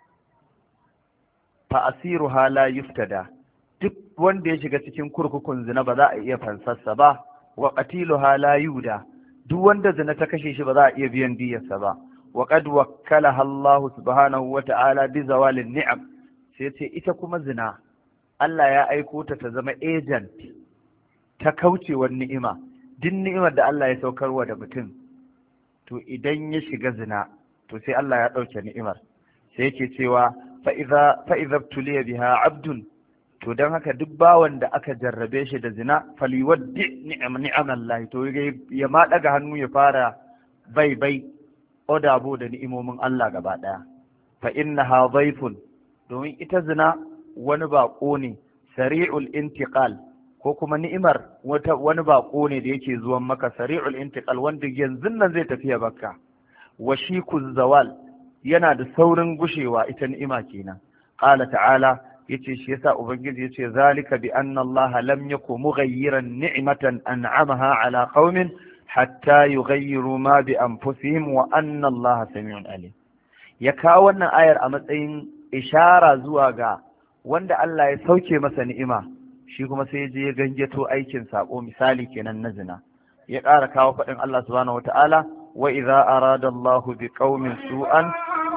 fa asiruha la yuftada, duk wanda ya shiga cikin kurkukun zina ba za a iya fansarsa ba. wa qatiluha la yuda, duk wanda zina ta kashe shi ba za a iya biyan diyarsa ba. wa qad wakkalaha Allah subhanahu wa ta'ala bi zawalin ni'am, sai ce ita kuma zina Allah ya aiko ta zama agent ta kaucewar ni'ima. duk ni'imar da Allah ya saukarwa da mutum, to idan ya shiga zina to sai Allah ya ɗauke ni'imar. sai yake cewa fa idza tuliya biha abdun, to dan haka duk bawan da aka jarrabe shi da zina, faliwaddi ni'amallahi, to ya ma daga hannu ya fara bai odabo da ni'imomin Allah gaba daya. fa innaha dhayfun, domin ita zina wani bako ne, sari'ul intiqal, ko kuma ni'imar wani bako ne da yake zuwan maka, sari'ul intiqal, wanda yanzu nan zai tafi ya bakka. washiku zawal yana da saurin gushewa ita ni'ima kenan. Qala ta'ala yace shi yasa ubangiji yace zalika bi anna allaha lam yaku mughayyiran ni'matan an'amaha ala qaumin hatta yughayyiru ma bi anfusihim wa anna allaha sami'un alim. Ya kawo wannan ayar a matsayin ishara zuwa ga wanda Allah ya sauke masa ni'ima shi kuma sai ya je ya gangeto aikin sako, misali kenan na zina. Ya ƙara kawo faɗin Allah subhanahu wata'ala wa idza arada Allahu bi qaumin su'an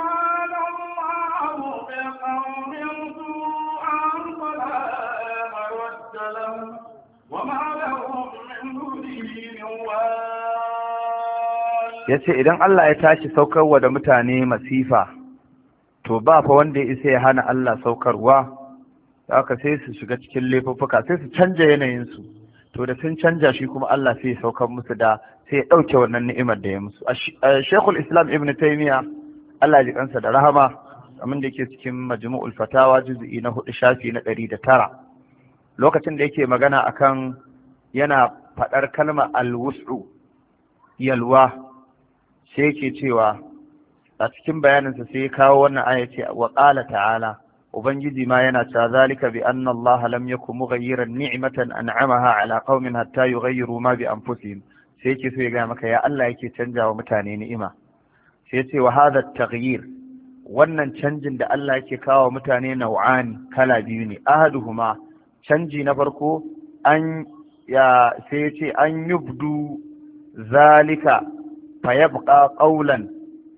ya ce idan Allah ya tashi saukarwa da mutane masifa to ba fa wanda ya isa ya hana Allah saukarwa, haka sai su shiga cikin laifuffuka sai su canja yanayinsu, to da sun canja shi kuma Allah sai ya saukar musu da sai ya ɗauke wannan ni'imar da ya musu. Sheikhul Islam Ibn Taymiyyah Allah ya ji kansa da rahama, amin da yake cikin Majmu'ul Fatawa juz'i na 4 shafi na 109, lokacin da yake magana akan yana faɗar kalmar al-wus'u yalwa, sai yake cewa a cikin bayaninsa sai ya kawo wannan aya ce wa qala ta'ala, ubangiji ma yana cewa zalika bi anna Allah lam yakun mughayyiran ni'matan an'amaha ala qaumin hatta yughayyiru ma bi anfusihim. Sai yake so ya ga maka ya Allah yake canja wa mutane ni'ima, sai yace wa hadha at-taghyir, wannan canjin da Allah yake kawo mutane nau'ani kala biyu ne. Ahaduhuma, canji na farko sai yace an yubdu zalika fayabqa qawlan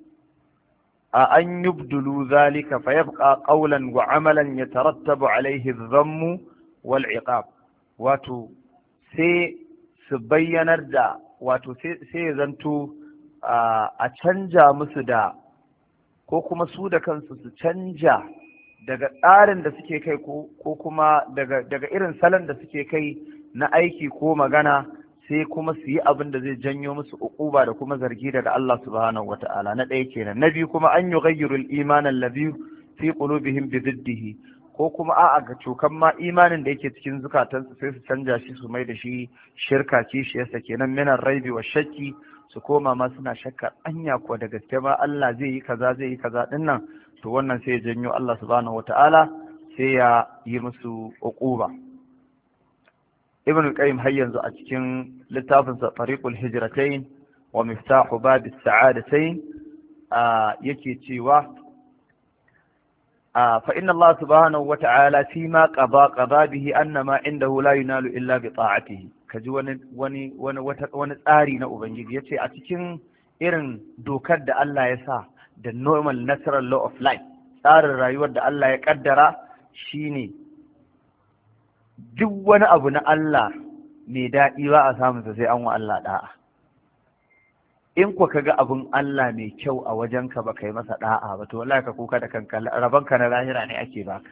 أن يبدلوا ذلك فيبقى قولا وعملا يترتب عليه الذم والعقاب. واتو سي سبين الدا واتو سي زنتو أتشنجا مسدا ko kuma su da kansu su canja daga tsarin da suke kai ko kuma daga irin salon da suke kai na aiki ko magana, sai kuma su yi abin da zai janyo musu uquba da kuma zargi daga Allah subhanahu wata'ala. Na ɗaya kenan. Na biyu kuma an yughayyiru al-iman alladhi fi qulubihim bi diddihi, ko kuma a'a ga cokan ma imanin da yake cikin zukatansu sai su canja shi su mai da shi shirka kishiyarsa kenan, min ar-raibi wa shakki, su koma ma suna shakka anya ko da gaske ma Allah zai yi kaza dinnan, to wannan sai ya janyo Allah subhanahu wata'ala sai ya yi musu uquba. Ibn al-Qayyim har yanzu a cikin littafinsa Tariqul Hijratain wa Miftahu Babis Sa'adatain yake cewa fa inna Allah subhanahu wa ta'ala fi ma qada bihi anna ma indahu la yunalu illa bi ta'atihi. Kaji wani tsari na Ubangiji yace a cikin irin dokar da Allah ya sa da normal natural law of life, tsarin rayuwar da Allah ya kaddara shine duk wani abu na Allah mai daɗi ba a samunsa sai an wa Allah ɗa'a. In ku ka ga abin Allah mai kyau a wajenka ba kai masa ɗa'a ba, to wallahi ka kuka da kanka, rabanka na lahira ne ake baka.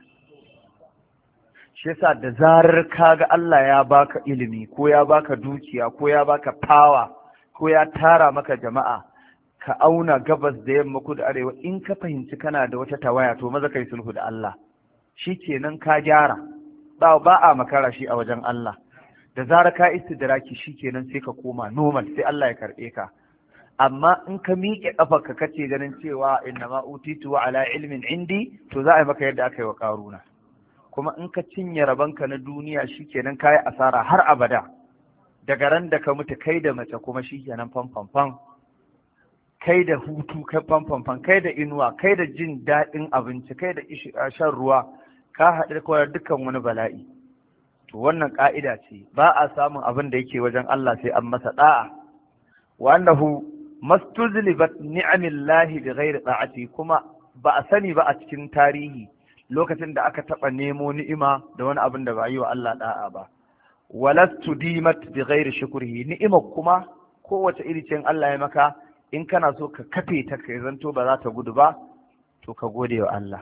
Shi yasa da zarar ka ga Allah ya baka ilimi ko ya baka dukiya ko ya baka fawa ko ya tara maka jama'a, ka auna gabas da yamma kudu arewa, in ka fahimci kana da wata tawaya to maza kai sulhu da Allah, shi kenan ka gyara. ba a makara shi a wajen Allah. Da zarar ka istidraki shikenan sai ka koma normal, sai Allah ya karbe ka. Amma in ka miƙe ƙafarka kace ganin cewa innama utitu ala ilmin indi, to za a yi maka yadda aka yi wa Karuna. Kuma in ka cinye rabanka na duniya shikenan kayi asara har abada. Daga ran da ka mutu kai da mace kuma shikenan fanfanfan, kai da hutu kai fanfanfan, kai da inuwa, kai da jin daɗin abinci, kai da shan ruwa, ka haɗu da dukkan wani bala'i. To wannan ƙa'ida ce, ba a samun abin da yake wajen Allah sai an masa ɗa'a. Wa annahu mastuzlibat ni'amillahi bi ghairi ta'ati, kuma ba a sani ba a cikin tarihi lokacin da aka taɓa nemo ni'ima da wani abin da ba a yi wa Allah ɗa'a ba. Walastu dimat bi ghairi shukrihi, ni'imar kuma kowace iri ce Allah ya maka, in kana so ka kafe ta kai zanto ba za ta gudu ba, to ka gode wa Allah.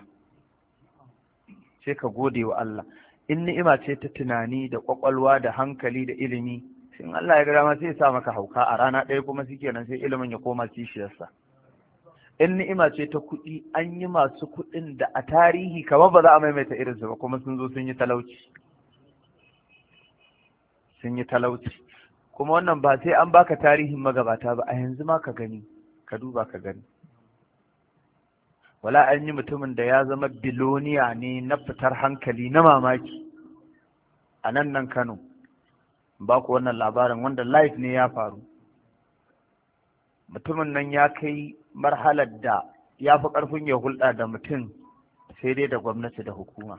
Sai ka gode wa Allah. In ni'ima ce ta tunani da kwakwalwa da hankali da ilimi, sai Allah ya ga dama sai ya sa maka hauka a rana ɗaya, kuma shikenan sai ilimin ya koma kishiyarsa. In ni'ima ce ta kuɗi, an yi masu kuɗin da a tarihi kamar ba za a maimaita irinsu ba, kuma sun zo sun yi talauci. Sun yi talauci. Kuma wannan ba sai an baka tarihin magabata ba, a yanzu ma ka gani. ka duba ka gani. Wala an yi mutumin da ya zama biloniya ne na fitar hankali na mamaki a nan Kano, ba ku wannan labarin wanda live ne ya faru. Mutumin nan ya kai marhalar da ya fi ƙarfin ya hulɗa da mutum sai dai da gwamnati da hukuma,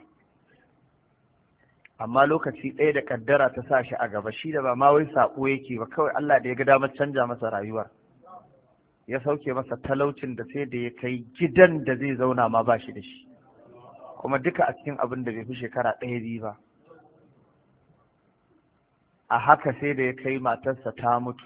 amma lokaci ɗaya da ƙaddara ta sa shi a gaba, shi da ba ma wai saƙo yake ba, kawai Allah da ya ga damar canja masa rayuwar, ya sauke masa talaucin da sai da ya kai gidan da zai zauna ma ba shi da shi, kuma duka a cikin abin da bai fi shekara 1-2 ba. A haka sai da ya kai matarsa ta mutu,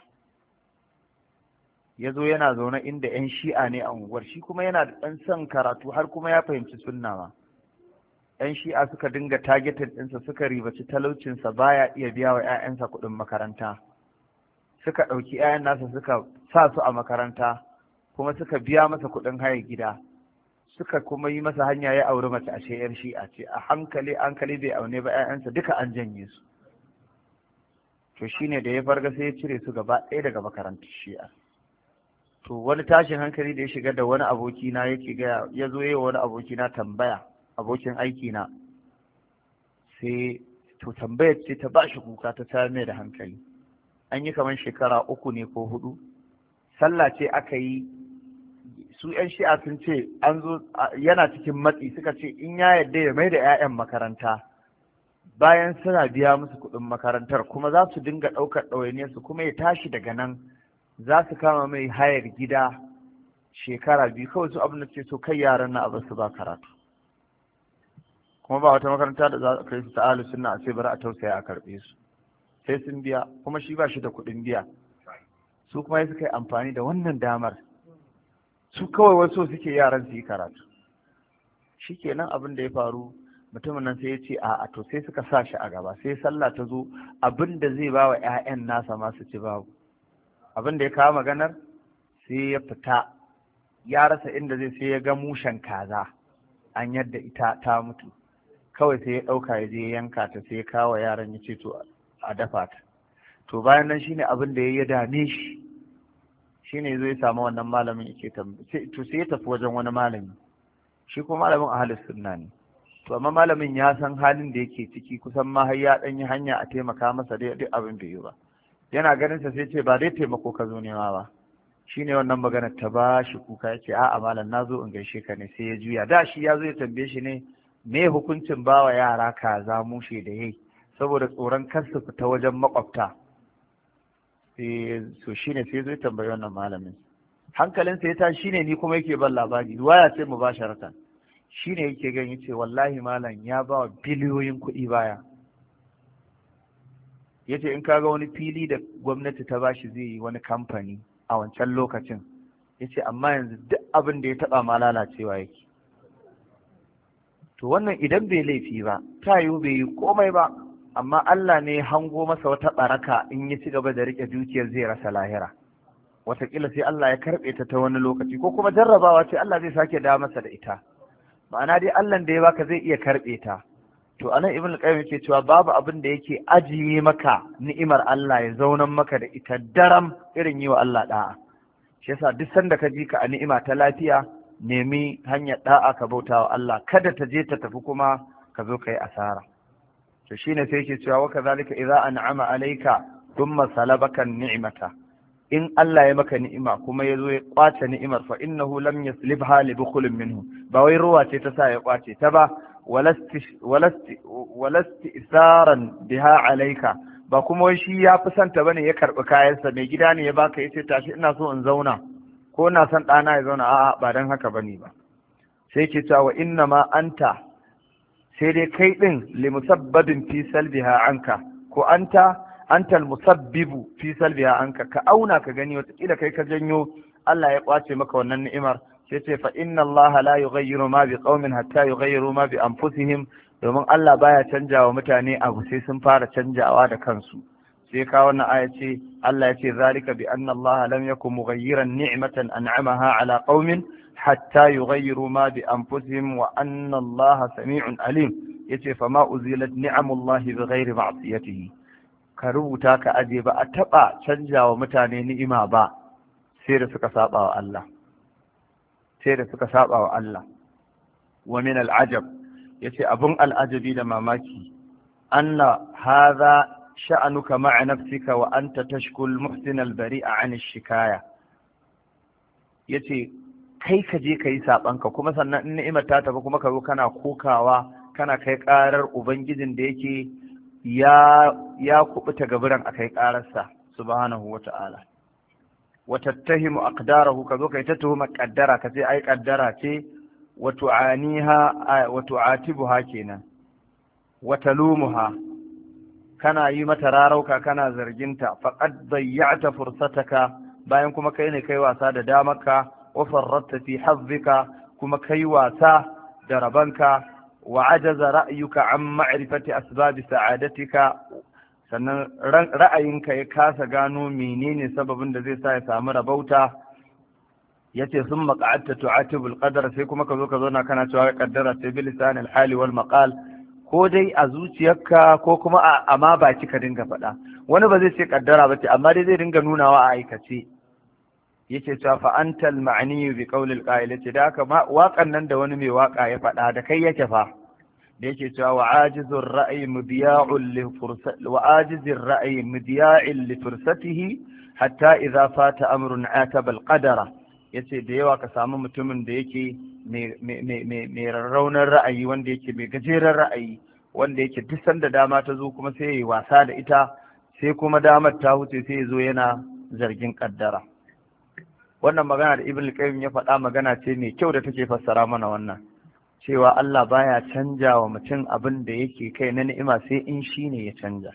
ya zo yana zaune inda 'yan shi'a ne a unguwar, shi kuma yana da ɗan son karatu har kuma ya fahimci sunna ma. 'Yan shi'a suka dinga targeted ɗinsa, suka ribaci talaucinsa baya iya biya wa 'ya'yansa kuɗin makaranta, suka ɗauki 'ya'yan nasa suka sa su a makaranta, kuma suka biya masa kuɗin haya gida, suka kuma yi masa hanya ya auri mace ashe 'yar shi'a ce. A hankali bai aune ba, 'ya'yansa duka an janye su. To shine da ya farga sai ya cire su gaba ɗaya daga makarantar shi'a. To wani tashin hankali da ya shiga da wani abokina yake gaya, ya zo yi wani abokina tambaya, abokin aikina, sai to tambayar ce ta ba shi kuka, ta tayar mai da hankali. An yi kamar shekara 3 ne ko 4, sallah ce aka yi, su 'yan shi'a sun ce an zo yana cikin matsi, suka ce in ya yarda ya mai da 'ya'yan makaranta bayan suna biya musu kuɗin makarantar, kuma za su dinga ɗaukar ɗawainiyarsu, kuma ya tashi daga nan za su kama mai hayar gida shekara 2 kawai. Su abin da ce so kai yaran na abin su ba karatu, kuma ba wata makaranta da za a kai su ta ahlus sunna a ce bari a tausaya a karɓe su, sai sun biya, kuma shi ba shi da kuɗin biya. Su kuma suka yi amfani da wannan damar, su kawai wasu suke yaran su yi karatu. Shikenan abin da ya faru, mutumin nan sai ya ce a'a, to sai suka sa shi a gaba, sai sallah ta zo, abin da zai ba wa 'ya'yan nasa ma su ci babu. Abin da ya kawo maganar, sai ya fita ya rasa inda zai, sai ya ga mushen kaza an yadda ita ta mutu, kawai sai ya ɗauka ya je yanka ta, sai ya kawo yaran ya ce to a dafa ta. To bayan nan shine abin da ya dame shi, shine zai samu wannan malamin yake to sai ya tafi wajen wani malami, shi kuma malamin ahlus sunna ne. To amma malamin ya san halin da yake ciki, kusan ma har ya ɗan yi hanya a taimaka masa dai duk abin da yi ba. Yana ganin sa sai ce ba dai taimako ka zo nema ba. Shine wannan magana ta ba shi kuka, yace a'a malam na zo in gaishe ka ne. Sai ya juya, da shi ya zo ya tambaye shi ne me hukuncin bawa yara kaza mushe da yayi, saboda tsoron kar su fita wajen makwabta. So shine sai zo ya tambayi wannan malamin, hankalinsa ya tashi, shine ni kuma yake ban labari, ruwaya ce mubasharatan. Shine yake gani yace wallahi malam ya ba wa biliyoyin kuɗi baya. Yace in kaga wani fili da gwamnati ta bashi zai yi wani kamfani a wancan lokacin, yace amma yanzu duk abin da ya taba ma lalacewa yake. To wannan idan bai laifi ba, ta yiwu bai yi komai ba, amma Allah ne ya hango masa wata baraka, in ya ci gaba da rike dukiyar zai rasa lahira. Wataƙila sai Allah ya karɓe ta wani lokaci, ko kuma jarrabawa ce Allah zai sake dawo masa da ita. Ma'ana dai Allah da ya baka zai iya karɓe ta. To anan Ibn al-Qayyim yake cewa babu abin da yake ajiye maka ni'imar Allah ya zaunan maka da ita daram irin yi wa Allah da'a. Shi yasa duk sanda ka ji ka a ni'ima ta lafiya, nemi hanyar da'a ka bauta wa Allah, kada ta je ta tafi kuma ka zo ka yi asara. To shine sai yake cewa wa kadhalika idza an'ama alayka thumma salabaka ni'mata, in Allah ya maka ni'ima kuma ya zo ya kwace ni'imar, fa innahu lam yaslibha li bukhulin minhu, ba wai ruwa ce ta sa ya kwace ta ba, walasti isaran biha alaika, ba kuma wai shi ya fi santa bane ya karɓi kayansa, mai gida ne ya baka yace tashi ina so in zauna, ko ina son ɗana ya zauna, a'a ba dan haka bane ba. Sai ke cewa inna ma anta, sai dai kai din limusabbabin fi salbiha anka, ko antal musabbibu fi salbiha anka, ka auna ka gani wataƙila kai ka janyo Allah ya kwace maka wannan ni'imar. Sai ce fa inna Allah la yughayyiru ma bi qaumin hatta yughayyiru ma bi anfusihim, domin Allah baya canjawa mutane abu sai sun fara canjawa da kansu. Sai ka wannan aya ce Allah ya ce zalika bi anna Allah lam yakun mughayyiran ni'matan an'amaha ala qaumin hatta yughayyiru ma bi anfusihim wa anna Allah sami'un alim. Yace fa ma uzilat ni'amullahi bi ghairi ma'siyatihi, ka rubuta ka aje ba a taba canjawa mutane ni'ima ba sai da suka saba wa Allah sai da suka saba wa Allah. Wa min al'ajab, yace abun al'ajabi da mamaki, anna hadha sha'anuka ma'a nafsika wa anta tashkul muhsin al-bari'a 'an ash-shikaya. Yace kai ka je kai sabanka kuma sannan in ni'imar ta tafi kuma ka zo kana kokawa kana kai karar ubangijin da yake ya kubuta gaburan akai kararsa subhanahu wata'ala. wa tattahimu aqdarahu, ka zo kai ta tuhuma kaddara ka ce ai kaddara ce, wa tu'aniha wa tu'atibuha kenan, wa talumuha, kana yi mata rarauka kana zarginta, faqad dayya'ta fursataka, bayan kuma kai ne kai wasa da damarka, wa farratta fi hazzika, kuma kai wasa da rabanka, wa ajaza ra'yuka an ma'rifati asbabi sa'adatika, sannan ra'ayinka ya kasa gano menene sababin da zai sa ya samu rabauta. yace sun maqa'atta tu'atibul qadar, sai kuma ka zo ka zauna kana cewa kaddara sai bil lisanil hali wal maqal, ko dai a zuciyarka ko kuma amma baki ka dinga faɗa. Wani ba zai ce kaddara ba ce, amma dai zai dinga nunawa a aikace. yace cewa fa antal ma'ni bi qawlil qa'il, yace da haka waƙan nan da wani mai waka ya faɗa da kai yake fa, da yake cewa wa ajizur ra'yi mudiya'un li fursati wa ajizir ra'yi mudiya'in li fursatihi hatta idza fata amrun ataba al-qadara. yace da yawa ka samu mutumin da yake mai rarraunar ra'ayi, wanda yake mai gajeren ra'ayi, wanda yake duk sanda dama ta zo kuma sai yayi wasa da ita, sai kuma damar ta huce sai ya zo yana zargin kaddara. Wannan magana da Ibn al-Qayyim ya faɗa magana ce mai kyau da take fassara mana wannan, cewa Allah baya canja wa mutum abin da yake kai na ni'ima sai in shi ne ya canja.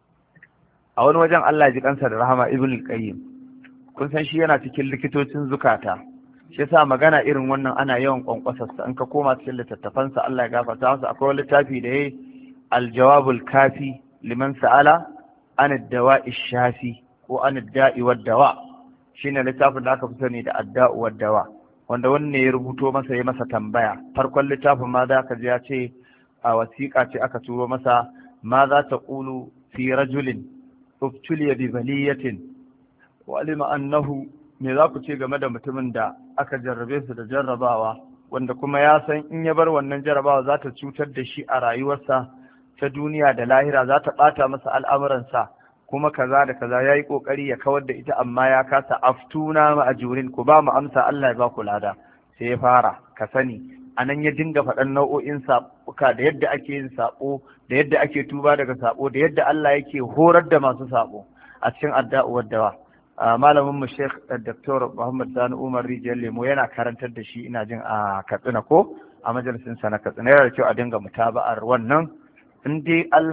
A wani wajen Allah ji kansa da rahama Ibn al-Qayyim, kun san shi yana cikin likitocin zukata, shi yasa magana irin wannan ana yawan kwankwasarsa. In ka koma cikin littattafansa Allah ya gafarta masa, akwai littafi da yayi al-jawabul kafi liman sa'ala an ad-dawa'i shafi ko an ad-da'i wad-dawa, shine littafin da aka fi sani da ad-da'u wad-dawa, wanda wanne ya rubuto masa ya masa tambaya. Farkon littafin ma za ka ji ya ce a wasiƙa ce aka turo masa, ma za ta ƙulu fi rajulin ubtuliya bi baliyatin wa alima annahu, me za ku ce game da mutumin da aka jarrabe su da jarrabawa, wanda kuma ya san in ya bar wannan jarrabawa za ta cutar da shi a rayuwarsa ta duniya da lahira, za ta ɓata masa al'amuransa, kuma kaza da kaza ya yi ƙoƙari ya kawar da ita amma ya kasa. aftuna ma'ajurin, ku ba mu amsa Allah ya ba ku lada. Sai ya fara, ka sani a nan ya dinga faɗan nau'o'in saɓuka da yadda ake yin saɓo, da yadda ake tuba daga saɓo, da yadda Allah yake horar da masu saɓo a cikin adda'u dawa. Malamin mu Sheikh Dr. Muhammad Sani Umar Rijiyar Lemo yana karantar da shi, ina jin a Katsina ko a majalisin sa na Katsina. Yana da kyau a dinga mutaba'ar wannan, in dai Allah